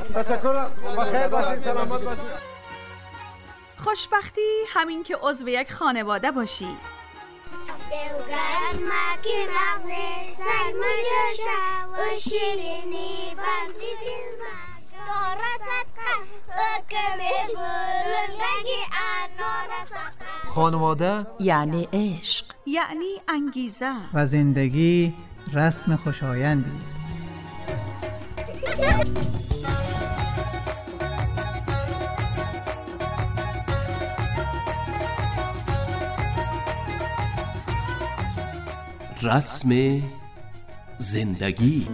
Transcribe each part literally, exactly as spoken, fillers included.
تشکر. بخیر باشید، سلامت باشید. خوشبختی همین که عضو یک خانواده باشی. دلگرم مکی مغزه سرمایه شد و شیرینی بندی دل مجد دارست بکمی بلندگی انارست. خانواده یعنی عشق، یعنی انگیزه و زندگی رسم خوشایندی است. رسم زندگی.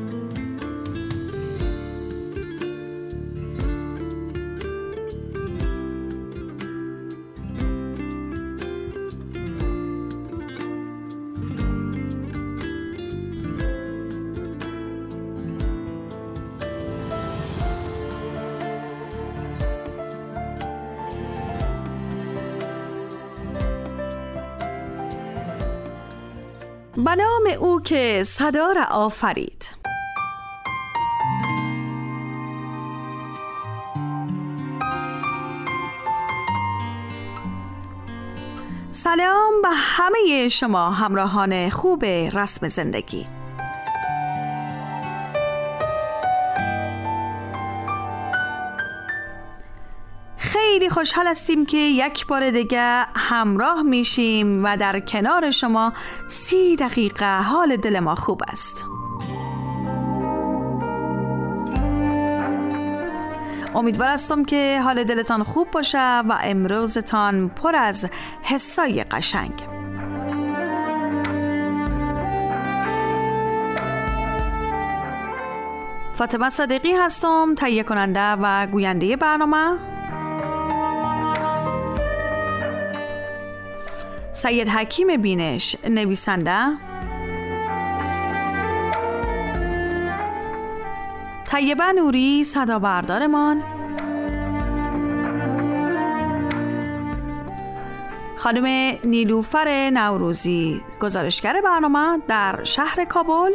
به نام او که صدا را آفرید. سلام به همه شما همراهان خوب رسم زندگی. خیلی خوشحال هستیم که یک بار دیگه همراه میشیم و در کنار شما سی دقیقه حال دل ما خوب است. امیدوار هستم که حال دلتان خوب باشه و امروزتان پر از حسای قشنگ. فاطمه صادقی هستم، تهیه کننده و گوینده برنامه. سید حکیم بینش نویسنده، طیبه نوری صدا بردارمان، خانم نیلوفر نوروزی گزارشگر برنامه در شهر کابل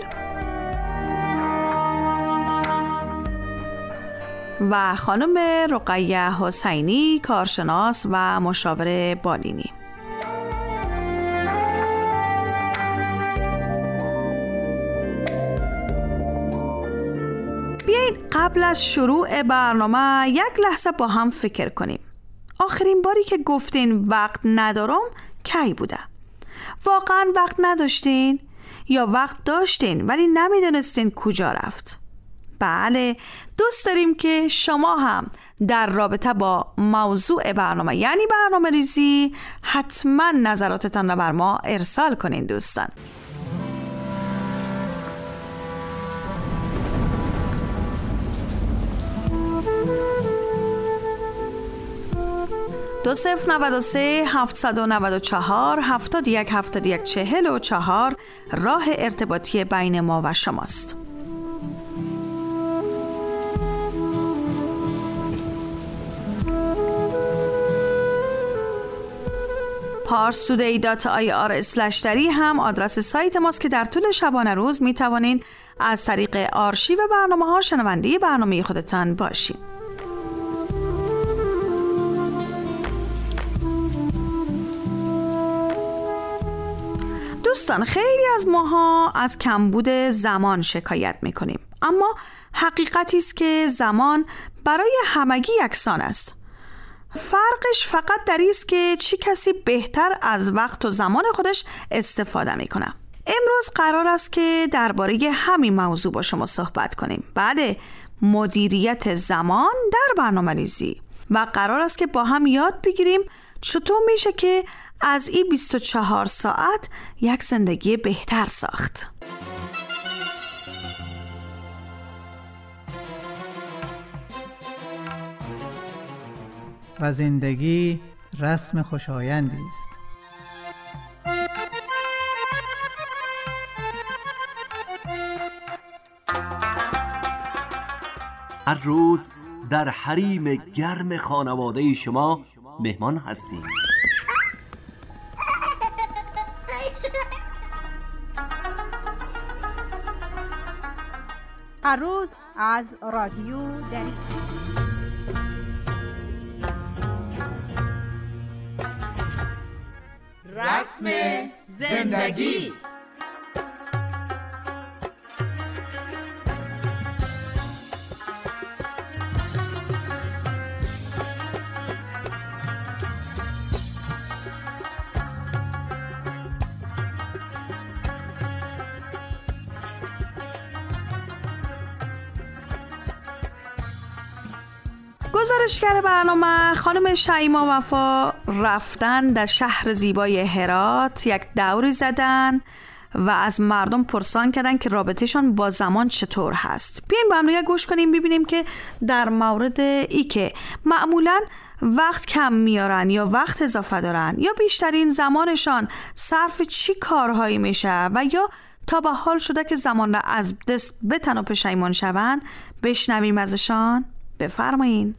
و خانم رقیه حسینی کارشناس و مشاور بالینی. قبل از شروع برنامه یک لحظه با هم فکر کنیم. آخرین باری که گفتین وقت ندارم کی بوده؟ واقعا وقت نداشتین؟ یا وقت داشتین ولی نمیدونستین کجا رفت؟ بله، دوست داریم که شما هم در رابطه با موضوع برنامه یعنی برنامه ریزی حتما نظراتتان را بر ما ارسال کنین دوستان. دو صفر نود و سه هفتصد و نود و چهار هفتاد و یک هفتاد و یک چهل و چهار راه ارتباطی بین ما و شماست. پارس تودی دات آی آر اسلش دری هم آدرس سایت ماست که در طول شبانه روز می توانین از طریق آرشیو برنامه ها شنونده برنامه خودتان باشین. دوستان، خیلی از ماها از کمبود زمان شکایت میکنیم، اما حقیقتی است که زمان برای همگی یکسان است. فرقش فقط در این است که چه کسی بهتر از وقت و زمان خودش استفاده میکنه. امروز قرار است که درباره همین موضوع با شما صحبت کنیم. بله، مدیریت زمان در برنامه‌ریزی، و قرار است که با هم یاد بگیریم چطور میشه که از این بیست و چهار ساعت یک زندگی بهتر ساخت. و زندگی رسم خوشایندی است. هر روز در حریم گرم خانواده شما مهمان هستیم. هر روز از رادیو دری. رسم زندگی. گزارشگر برنامه خانم شیما وفا رفتن در شهر زیبای هرات، یک دوری زدن و از مردم پرسان کردن که رابطهشان با زمان چطور هست. بیاین با هم دیگه گوش کنیم ببینیم که در مورد ای که معمولاً وقت کم میارن یا وقت اضافه دارن یا بیشترین زمانشان صرف چی کارهایی میشه و یا تا به حال شده که زمان را از دست بتن و پشیمان شون. بشنویم ازشان. بفرمایین.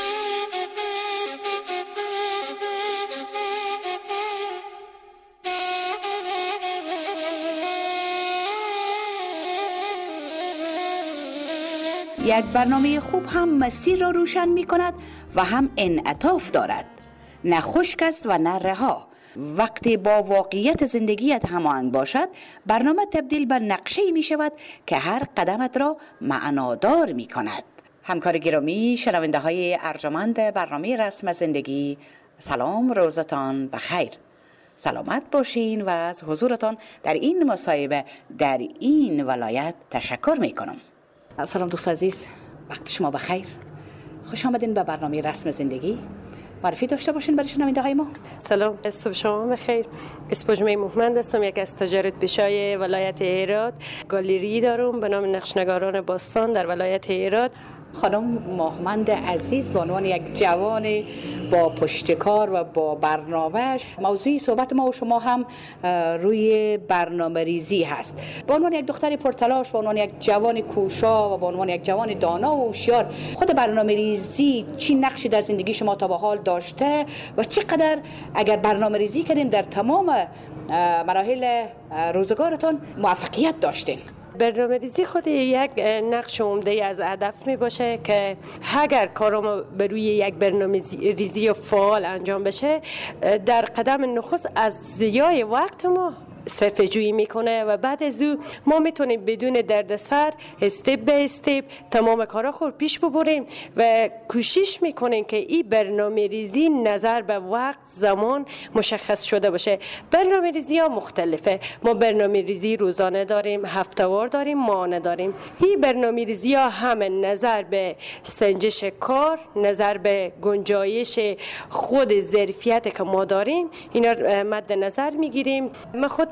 یک برنامه خوب هم مسیر را روشن می کند و هم انعطاف دارد، نه خشک است و نه رها. وقتی با واقعیت زندگیت هماهنگ باشد، برنامه تبدیل به نقشه‌ای می شود که هر قدمت را معنادار می کند. همکار گرامی، شنونده های ارجمند برنامه رسم زندگی، سلام، روزتان بخیر. سلامت باشین و از حضورتان در این مصاحبه در این ولایت تشکر می کنم. سلام دوست عزیز، وقت شما بخیر. خوش آمدین به برنامه رسم زندگی. معرفی داشته باشین برای شنونده های ما. سلام، صبح شما بخیر. اسپوجمه محمد هستم، یک از تجارت پیشای ولایت هرات. گالری دارم به نام نقشنگاران باستان در ولایت هرات. خانم محمد عزیز به عنوان یک جوان با پشتکار و با برنامه، موضوعی صحبت ما و شما هم روی برنامه ریزی هست. به عنوان یک دختر پرتلاش، به عنوان یک جوان کوشا و به عنوان یک جوان دانا و هوشیار، خود برنامه ریزی چی نقشی در زندگی شما تا به حال داشته و چقدر اگر برنامه ریزی کردیم در تمام مراحل روزگارتان موفقیت داشتین؟ برنامه ریزی خود یک نقش عمده از هدف می باشه که اگر کارم بر روی یک برنامه ریزی و فعال انجام بشه، در قدم نخست از ضیاع وقت ما صرفه جویی میکنه و بعد از او ما میتونیم بدون دردسر استپ به استپ تمام کارا خود پیش ببریم و کوشش میکنیم که این برنامه ریزی نظر به وقت، زمان مشخص شده باشه. برنامه ریزی ها مختلفه. ما برنامه ریزی روزانه داریم، هفته‌وار داریم، ماهانه داریم. این برنامه ریزی ها همه نظر به سنجش کار، نظر به گنجایش خود ظرفیت که ما داریم، اینا مد نظر میگیریم. من خود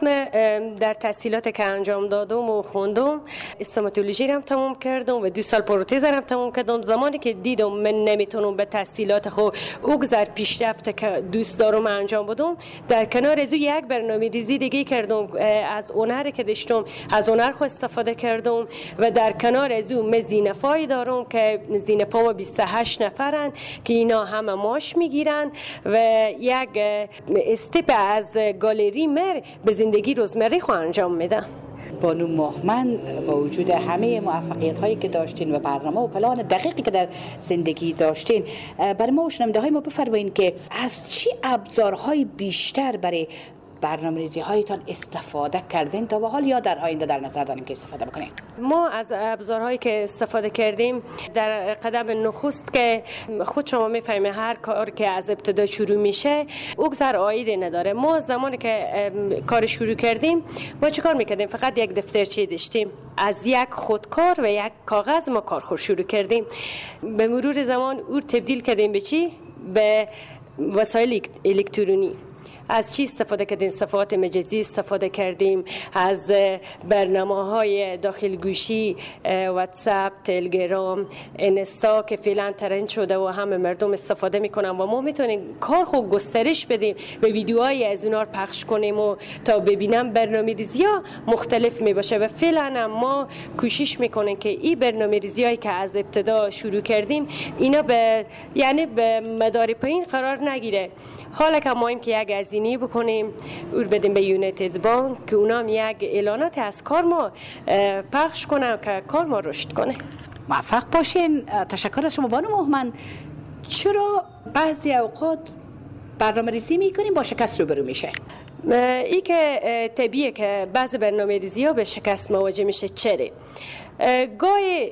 در تحصیلات که انجام دادم و خوندم، استوماتولوژی هم تموم کردم و دو سال پروتز هم تموم کردم. زمانی که دیدم من نمیتونم به تحصیلات خود اوگذر پیشرفت که دوست دارم انجام بدم، در کنار از یک برنامه ریزی دیگه کردم. از هنری که داشتم از هنر خود استفاده کردم و در کنار از اون من زینفایی دارم که زینفا بیست و هشت نفرن که اینا همه ماش میگیرن و یک استپ از گالری مر به زندگی روزمره خو انجام میدم. بانو محمد، با وجود همه موفقیت هایی که داشتین و برنامه و پلان دقیقی که در زندگی داشتین، برای ما و شنونده های ما بفرمایید که از چی ابزارهای بیشتر برای برنامه‌ریزی هایتان استفاده کردین تا به حال یا در آینده در نظر داریم که استفاده بکنین؟ ما از ابزارهایی که استفاده کردیم در قدم نخست که خود شما میفهمید هر کار که از ابتدا شروع میشه اوگذر عایدی نداره. ما زمانی که کار شروع کردیم ما چه کار میکردیم؟ فقط یک دفترچه داشتیم، از یک خودکار و یک کاغذ ما کار خود شروع کردیم. به مرور زمان او تبدیل کردیم به چی؟ به وسایل الکترونی. از چی استفاده کردیم؟ صفحات مجازی استفاده کردیم، از برنامه‌های داخل گوشی، واتساپ، تلگرام، اینستا که فعلا ترند شده و همه مردم استفاده میکنن و ما میتونیم کار خود گسترش بدیم و ویدیوهای از اونها پخش کنیم و تا ببینم برنامه‌ریزی‌ها مختلف میباشه و فعلا ما کوشش میکنیم که این برنامه‌ریزی‌هایی که از ابتدا شروع کردیم اینا به یعنی به مدار پایین قرار نگیره. حالا که ما این که یک هزینه بکنیم او بدیم به یونایتد بانک که اونا هم یک اعلانات از کار ما پخش کنن که کار ما رشد کنه. موفق باشین. تشکر از شما بانو مهمن. چرا بعضی اوقات برنامه ریزی میکنیم با شکست روبرو میشه؟ ای که طبیعیه که بعضی برنامه ریزی ها به شکست مواجه میشه. چره؟ گاهی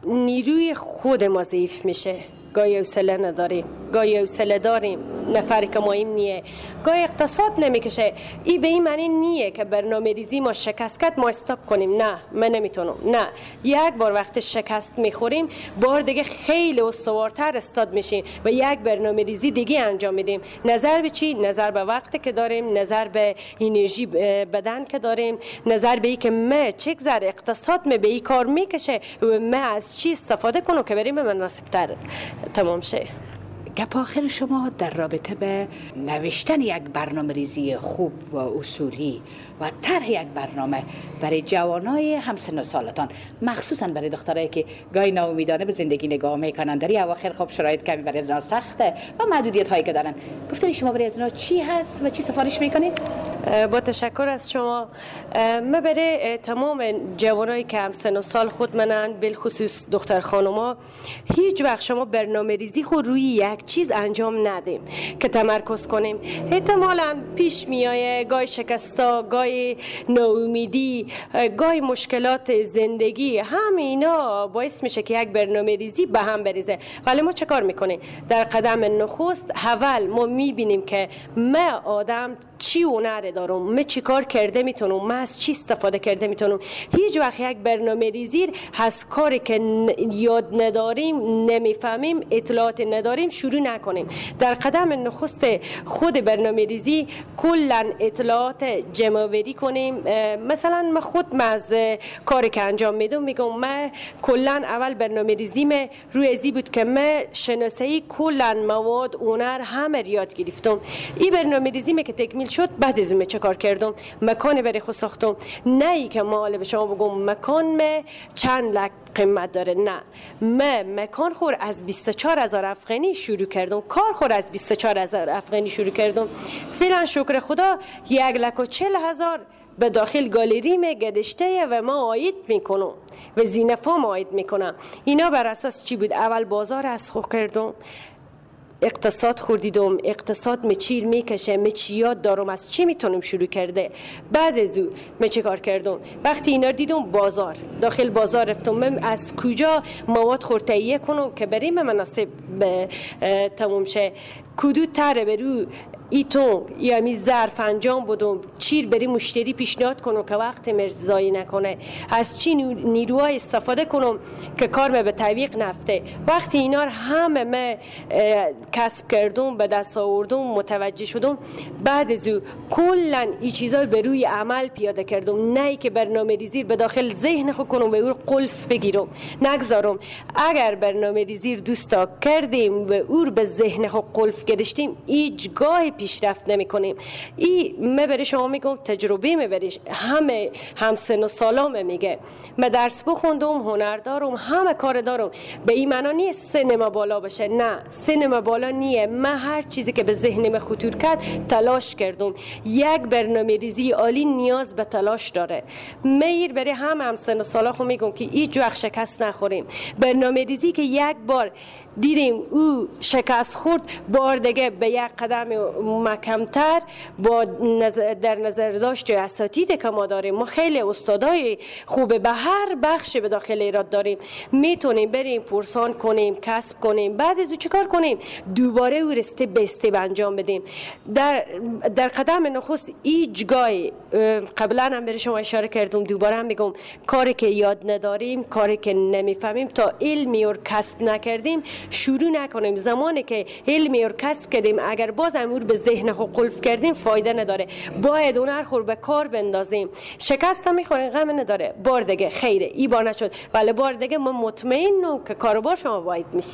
نیروی خود ما ضعیف میشه، گاهی حوصله نداریم، گاهی حوصله داریم نفری که مایم نیه، گاهی اقتصاد نمیکشه. این به این معنی نیه که برنامه ریزی ما شکست کرد ما استاپ کنیم. نه، من نمیتونم. نه، یک بار وقت شکست میخوریم بار دیگه خیلی استوارتر استاد میشیم و یک برنامه ریزی دیگه انجام میدیم. نظر به چی؟ نظر به وقتی که داریم، نظر به انرژی بدن که داریم، نظر به ای که ما چه گذر اقتصاد ما به این کار میکشه و ما از چی استفاده کنم که بریم مناسب تر تمام شه. گپ آخر شما در رابطه به نوشتن یک برنامه ریزی خوب و اصولی و طرح یک برنامه برای جوانای همسن و سالتان، مخصوصا برای دخترایی که گاهی ناامیدانه به زندگی نگاه میکنن، در این اواخر خب شرایط کمی برای ازنا سخته و محدودیت هایی که دارن، گفتن شما برای ازنا چی هست و چی سفارش میکنید؟ با تشکر از شما. من برای تمام جوانایی که همسن و سال خود منن، بالخصوص دختر خانوما، هیچ وقت شما برنامه ریزی خود روی یک چیز انجام ندیم که تمرکز کنیم. احتمالاً پیش میایه گاهی شکستا، گاهی ناامیدی، گاهی مشکلات زندگی، همه اینا باعث میشه که یک برنامه ریزی به هم بریزه. ولی ما چه کار میکنیم؟ در قدم نخست اول ما میبینیم که من آدم چی هنر دارم، من چی کار کرده میتونم، من از چی استفاده کرده میتونم. هیچ وقت یک برنامه ریزی از کاری که یاد نداریم، نمیفهمیم، اطلاعات نداریم شروع نکنیم. در قدم نخست خود برنامه ریزی کلا اطلاعات جمع‌آوری کنیم. مثلا من خود از کاری که انجام میدم میگم من کلا اول برنامه ریزیم روی ازی بود که من شناسایی کلا مواد هنر همه یاد گرفتم. این برنامه ریزی که تکمیل شد بعد از اون چه کار کردم؟ مکان برای خود ساختم. نه ای که مال به شما بگم مکان من چند لک قیمت داره، نه، من مکان خور از بیست و چهار هزار افغانی شروع کردم، کار خور از بیست و چهار هزار افغانی شروع کردم. فعلا شکر خدا یک لک و چل هزار به داخل گالری می گدشته و ما آید میکنم و زینفام آید میکنم. اینا بر اساس چی بود؟ اول بازار از خود کردم، اقتصاد خوردیدم، اقتصاد مچیر میکشه، مچیات دارم، از چی میتونم شروع کرده. بعد از او من چه کار کردم؟ وقتی اینا دیدم بازار، داخل بازار رفتم من از کجا مواد خورد تهیه کنم که برای من مناسب تموم شه، کدو تره برو ایتون یا می ظرف انجام بدم، چیر بری مشتری پیشنهاد کنم که وقت مرز ضایع نکنه، از چی نیروهای استفاده کنم که کار من به تعویق نفته. وقتی اینا همه من کسب کردم، به دست آوردم، متوجه شدم، بعد از او کلا این چیزا به روی عمل پیاده کردم. نه که برنامه ریزی به داخل ذهن خود کنم و او قلف بگیرم، نگذارم. اگر برنامه ریزی دوستا کردیم و او به ذهن خود قلف گرفتیم، هیچگاه پیشرفت نمی کنیم. این من برای شما میگم، تجربه می بریش، همه همسن و سالام میگه من درس بخوندم، هنر دارم، همه کار دارم. به این معنا نیست سنم بالا بشه، نه، سنم بالا نیه. من هر چیزی که به ذهنم خطور کرد تلاش کردم. یک برنامه ریزی عالی نیاز به تلاش داره. میر برای همه همسن و سالا خو میگم که هیچ وقت شکست نخوریم. برنامه ریزی که یک بار دیدیم او شکست خورد، بار دیگه به یک قدم محکم‌تر با نظر در نظر داشت اساتید که ما داریم، ما خیلی استادای خوبه به هر بخش به داخل ایراد داریم، میتونیم بریم پرسان کنیم، کسب کنیم، بعد از او چیکار کنیم؟ دوباره او رسته به استپ انجام بدیم. در در قدم نخست ایجگای قبلا هم به شما اشاره کردم، دوباره هم میگم، کاری که یاد نداریم، کاری که نمیفهمیم، تا علمی اور کسب نکردیم شروع نکنیم. زمانی که علمی اور کسب کردیم اگر باز امور به ذهن خود قلف کردیم فایده نداره. باید هنر خور به کار بندازیم. شکست هم میخوریم غم نداره، بار دیگه خیره ای بار نشد، ولی بار دیگه ما مطمئنم که کاروبار شما باید میشینه.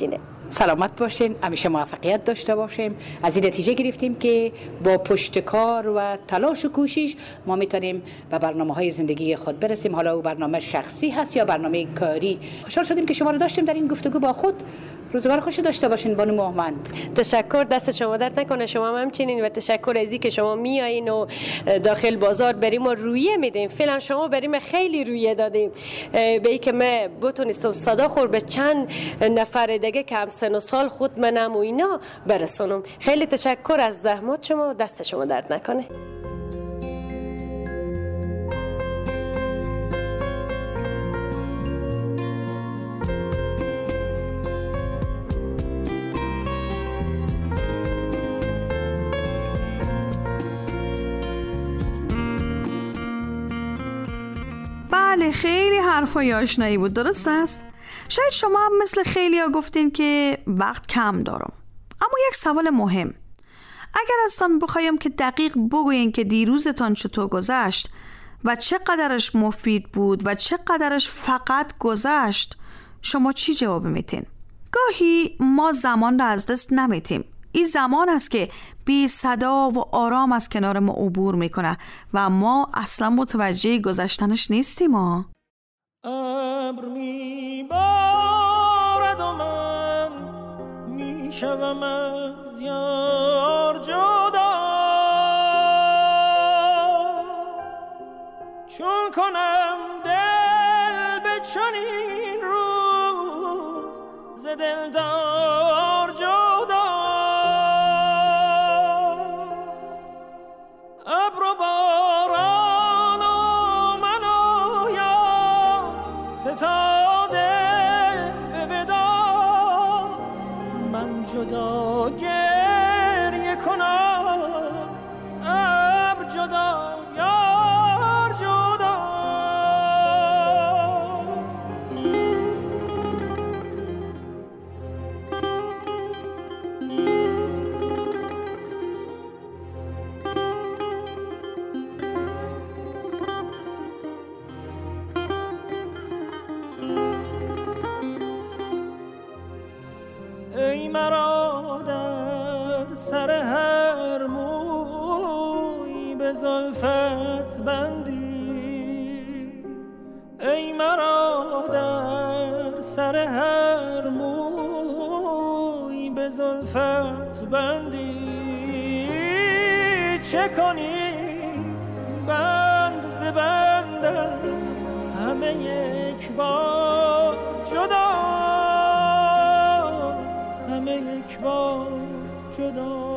سلامت باشین، همیشه موفقیت داشته باشیم. از این نتیجه گرفتیم که با پشتکار و تلاش و کوشش ما میتونیم به برنامه‌های زندگی خود برسیم، حالا او برنامه شخصی هست یا برنامه کاری. خوشحال شدیم که شما رو داشتیم در این گفتگو با خود. روزگار خوشی داشته باشین بانو مهمند. تشکر، دست شما درد نکنه، شما هم همچنین و تشکر از اینکه شما میایین و داخل بازار بریم و رویه میدیم. فعلا شما بریم خیلی رویه دادیم به اینکه من بتونستم صدا خور به چند نفر دیگه که هم سن و سال خود منم و اینا برسونم. خیلی تشکر از زحمات شما، دست شما درد نکنه. بله، خیلی حرفای آشنایی بود، درست است؟ شاید شما هم مثل خیلی ها گفتین که وقت کم دارم، اما یک سوال مهم، اگر ازتان بخوایم که دقیق بگوین که دیروزتان چطور گذشت و چقدرش مفید بود و چقدرش فقط گذشت، شما چی جواب میتین؟ گاهی ما زمان را از دست نمیتیم. این زمان است که بی صدا و آرام از کنار ما عبور میکنه و ما اصلا متوجه گذشتنش نیستیم. ما ابر میبارد و من میشوم از یار جدا، چون کنم دل به چنین روز ز دلدار جدا. ابر و باران و من و یار ستاده به ودا، من جدا گریه کنم، ابر جدا یار جدا. ای مرا در سر هر موی به زلفت بندی، ای مرا در سر هر موی به زلفت بندی، چه کنی بند ز بندم همه یک بار جدا، همه یک بار جدا.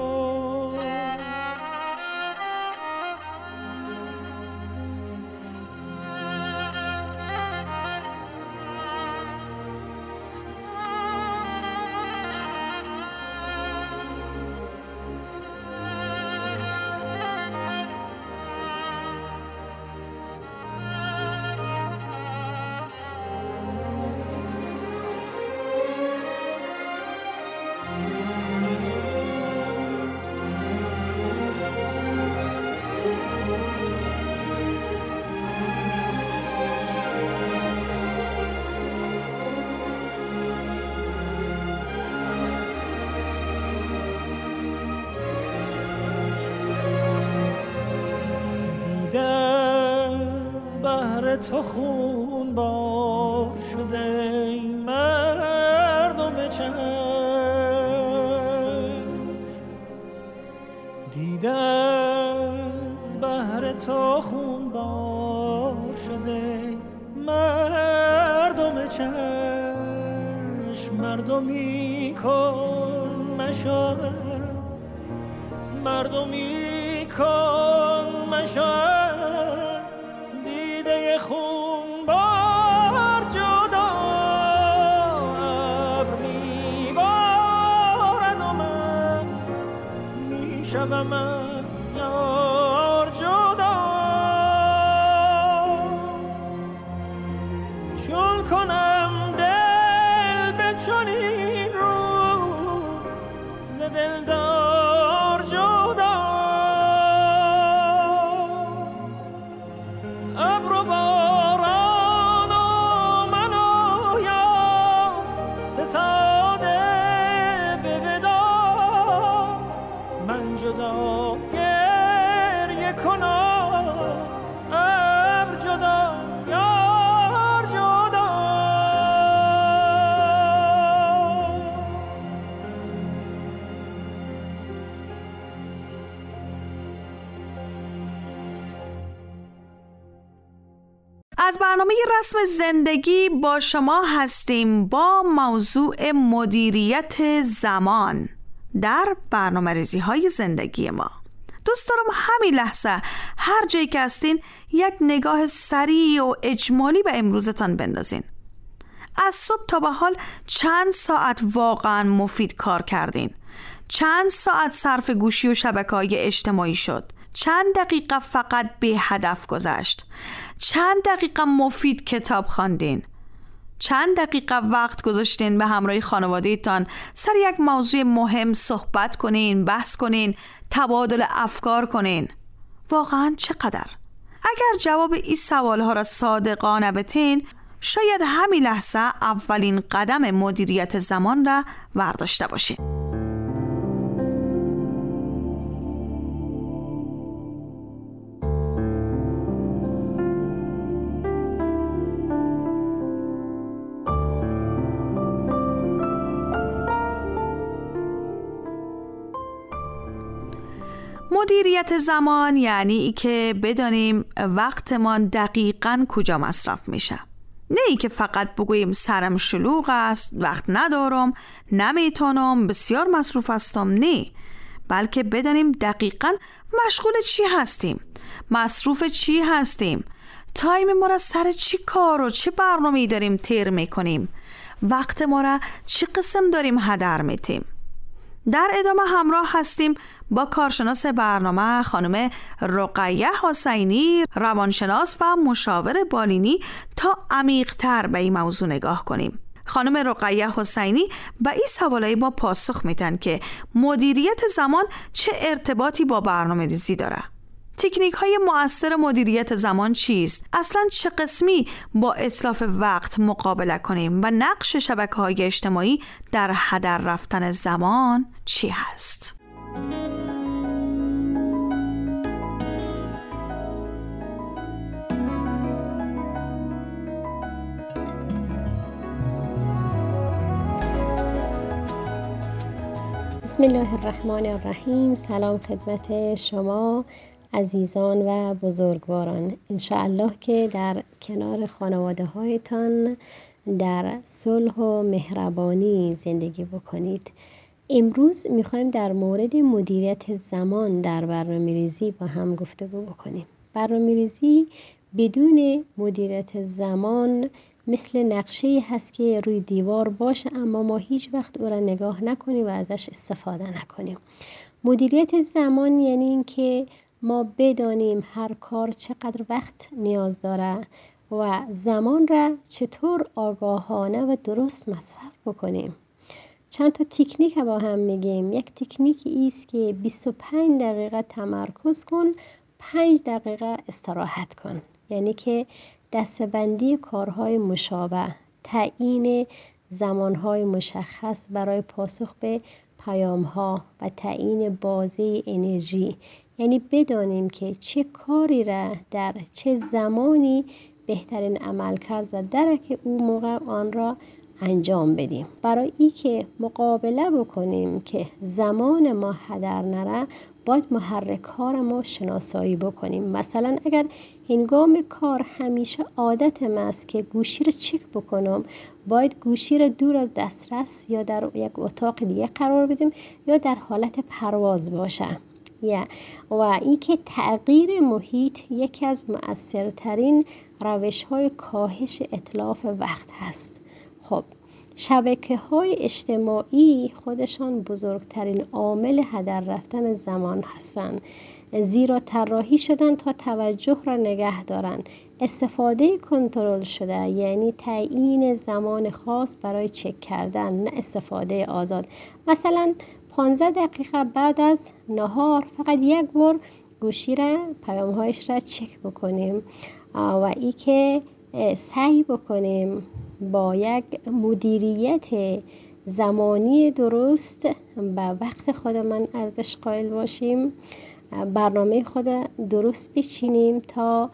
تو خون بار شده ای مردم چشم، دیده از بحر تو خون بار شده مردم چشم، مردمی کن مشو، مردمی کن مشو، خون بار جدا. ابر میبارد و من میشوم از یار جدا، چون کنم دل به چنین روز ز دلدار جدا. ابر و باران و من و یار ستاده از برنامه رسم زندگی با شما هستیم با موضوع مدیریت زمان در برنامه‌ریزی های زندگی ما. دوست دارم همین لحظه هر جایی که هستین یک نگاه سریع و اجمالی به امروزتان بندازین. از صبح تا به حال چند ساعت واقعا مفید کار کردین؟ چند ساعت صرف گوشی و شبکه‌های اجتماعی شد؟ چند دقیقه فقط به هدف گذشت؟ چند دقیقه مفید کتاب خواندین؟ چند دقیقه وقت گذاشتین به همراه خانواده‌تان سر یک موضوع مهم صحبت کنین، بحث کنین، تبادل افکار کنین؟ واقعا چقدر؟ اگر جواب این سوالها را صادقانه بدین، شاید همین لحظه اولین قدم مدیریت زمان را برداشته باشین. مدیریت زمان یعنی ای که بدانیم وقتمان دقیقاً کجا مصرف میشه. نه ای که فقط بگوییم سرم شلوغ است، وقت ندارم، نمیتونم، بسیار مصروف هستم. نه، بلکه بدانیم دقیقاً مشغول چی هستیم، مصروف چی هستیم، تایم ما را سر چی کار و چه برنامه‌ای داریم تیر میکنیم، وقت ما را چی قسم داریم هدر میتیم. در ادامه همراه هستیم با کارشناس برنامه خانم رقیه حسینی، روانشناس و مشاور بالینی، تا عمیق‌تر به این موضوع نگاه کنیم. خانم رقیه حسینی به این سوالای ما پاسخ میدن که مدیریت زمان چه ارتباطی با برنامه‌ریزی داره. تکنیک های مؤثر مدیریت زمان چیست؟ اصلا چه قسمی با اتلاف وقت مقابله کنیم و نقش شبکه‌های اجتماعی در هدر رفتن زمان چی هست؟ بسم الله الرحمن الرحیم. سلام خدمت شما عزیزان و بزرگواران. انشاءالله که در کنار خانواده هایتان در صلح و مهربانی زندگی بکنید. امروز میخوایم در مورد مدیریت زمان در برنامه‌ریزی با هم گفتگو بکنیم. برنامه‌ریزی بدون مدیریت زمان مثل نقشه‌ای هست که روی دیوار باشه اما ما هیچ وقت او را نگاه نکنیم و ازش استفاده نکنیم. مدیریت زمان یعنی این که ما بدانیم هر کار چقدر وقت نیاز داره و زمان را چطور آگاهانه و درست مصرف بکنیم. چند تا تکنیک با هم میگیم. یک تکنیک ایست که بیست و پنج دقیقه تمرکز کن، پنج دقیقه استراحت کن. یعنی که دسته‌بندی کارهای مشابه، تعیین زمانهای مشخص برای پاسخ به پیام‌ها و تعیین بازه انرژی. یعنی بدانیم که چه کاری را در چه زمانی بهترین عمل کرد و درک او موقع آن را انجام بدیم. برای ای که مقابله بکنیم که زمان ما هدر نره، باید محرک ها را ما شناسایی بکنیم. مثلا اگر هنگام کار همیشه عادتم است که گوشی را چک بکنم، باید گوشی را دور از دسترس یا در یک اتاق دیگه قرار بدیم یا در حالت پرواز باشه. یا و این که تغییر محیط یکی از مؤثرترین روش های کاهش اتلاف وقت هست. خب شبکه های اجتماعی خودشان بزرگترین عامل هدر رفتن زمان هستند، زیرا طراحی شدن تا توجه را نگه دارن. استفاده کنترل شده یعنی تعیین زمان خاص برای چک کردن، نه استفاده آزاد. مثلا پانزده دقیقه بعد از نهار فقط یک بار گوشی را پیام‌هایش را چک بکنیم و ای که سعی بکنیم با یک مدیریت زمانی درست به وقت خودمان ارزش قائل باشیم، برنامه خود درست بچینیم تا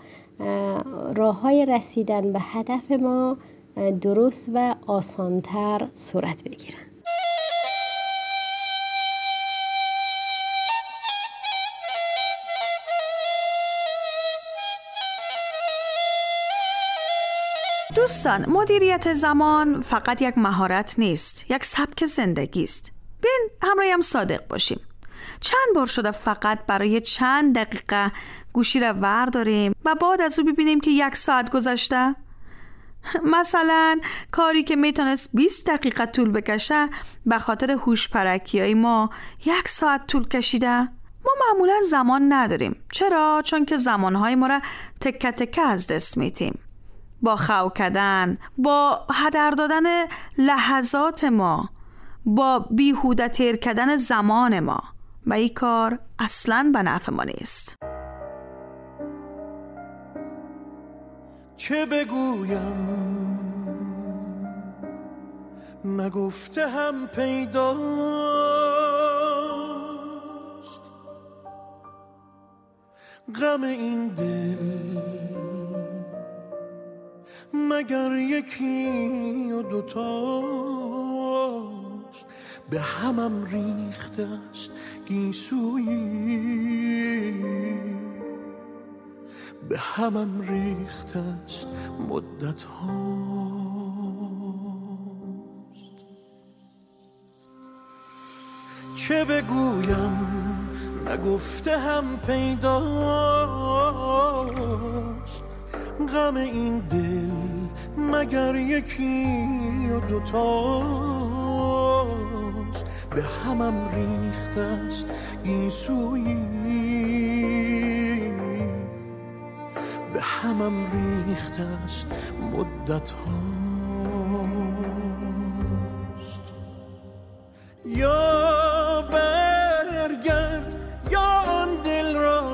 راه‌های رسیدن به هدف ما درست و آسان‌تر صورت بگیرند. دوستان، مدیریت زمان فقط یک مهارت نیست، یک سبک زندگی است. بیاین همراهیم صادق باشیم. چند بار شده فقط برای چند دقیقه گوشی را ورداریم و بعد از او ببینیم که یک ساعت گذشته؟ مثلا کاری که میتونست بیست دقیقه طول بکشه به خاطر هوش پرکیای ما یک ساعت طول کشیده. ما معمولا زمان نداریم. چرا؟ چون که زمانهای ما را تکه تکه از دست میتیم، با خو کردن، با هدر دادن لحظات ما، با بیهوده تیر کردن زمان ما، و این کار اصلاً به نفع ما نیست. چه بگویم نگفته هم پیداست، غم این دل مگر یکی و دوتاست، به همم ریخته است گیسویی، به همم ریخته است مدت هاست. چه بگویم نگفته هم پیداست، غم این دل مگر یکی و دوتاست، به همم ریخته است گیسویی، به همم ریخته است مدت هاست. یا برگرد یا آن دل را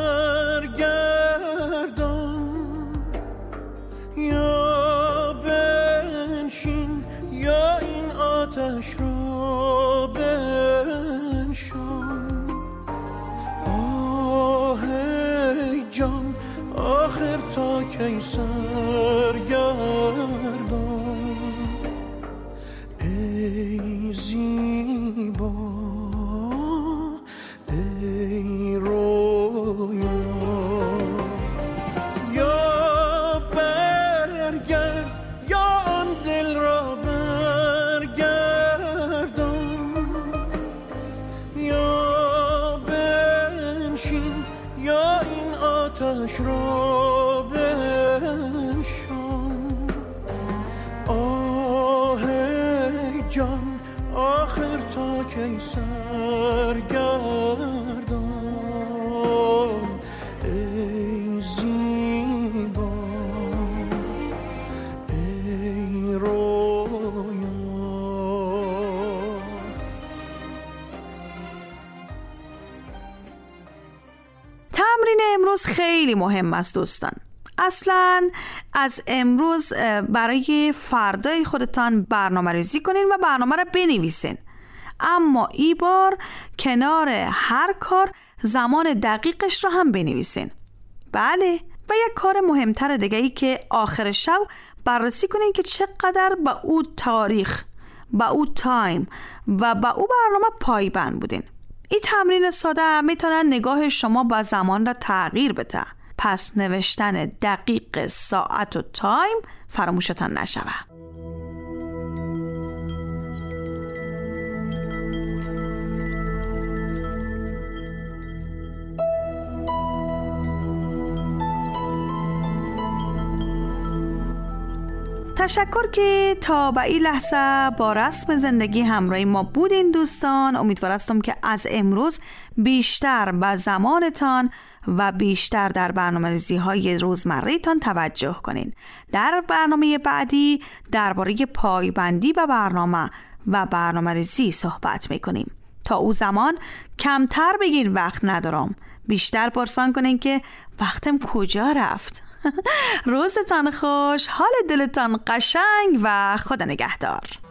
برگردان، یا بنشین یا این آتش را بنشان. آه ای جان آخر تا کی سرگردان، ای زیبا ای رویا. یا برگرد یا آن دل را برگردان، یا بنشین یا این آتش را بنشان. آه ای جان آخر تا کی سرگردان، ای زیبا ای رویا. تمرین امروز خیلی مهم است دوستان. اصلا از امروز برای فردای خودتان برنامه ریزی کنین و برنامه را بنویسین، اما این بار کنار هر کار زمان دقیقش را هم بنویسین. بله، و یک کار مهمتر دیگه ای که آخر شب بررسی کنین که چقدر با او تاریخ، با او تایم و با او برنامه پایبند بودین. این تمرین ساده میتونه نگاه شما با زمان را تغییر بده. پس نوشتن دقیق، ساعت و تایم فراموشتان نشوه. تشکر که تا به این لحظه با رسم زندگی همراه ما بودین دوستان. امیدوار هستم که از امروز بیشتر به زمانتان و بیشتر در برنامه‌ریزی های روزمره تان توجه کنین. در برنامه بعدی درباره پایبندی به برنامه و برنامه‌ریزی صحبت میکنیم. تا او زمان کمتر بگین وقت ندارم، بیشتر پرسان کنین که وقتم کجا رفت. روزتان خوش، حال دلتان قشنگ و خدا نگهدار.